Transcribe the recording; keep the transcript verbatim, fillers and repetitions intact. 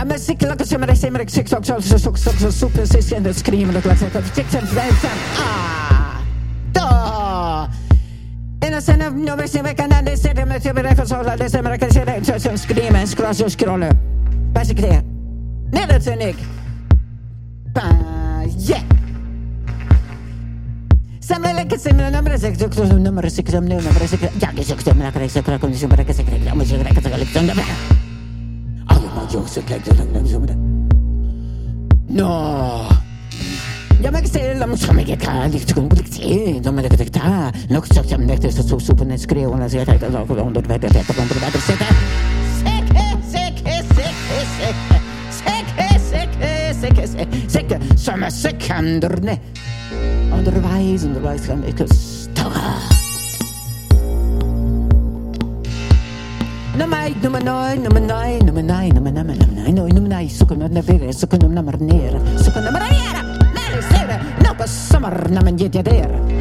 Ja, men sikkert lakker som det simmer, sikkert også så så så så super sisken det skriver det klart så sikkert fem ah da en av sina nummer som vi kan det se det med typ det så det simmer kan se det så skriver en scroll så scroll basically never to Nick ba yeah Samla lika simmer nummer sex också nummer sex nummer sex jag sex nummer kan se för att kunna se det jag måste räkna det liksom det Jag så kan jag lägga som det. No. Jag måste säga att som jag kan lite gå lite till. De är lite ta. Något så som det så super när skrev och så jag tänkte att jag under vet jag att under vet sätta. Säck säck säck säck säck säck säck som sekunder ne. Underwise underwise kan jag stå. Nummer nummer nine, nummer nine, nummer nine, nummer nine, nummer nine, nummer nine, så kan man navigera, så kan man nummer ner, så kan man nummerera, när det ser det, något sommar när man ger det där.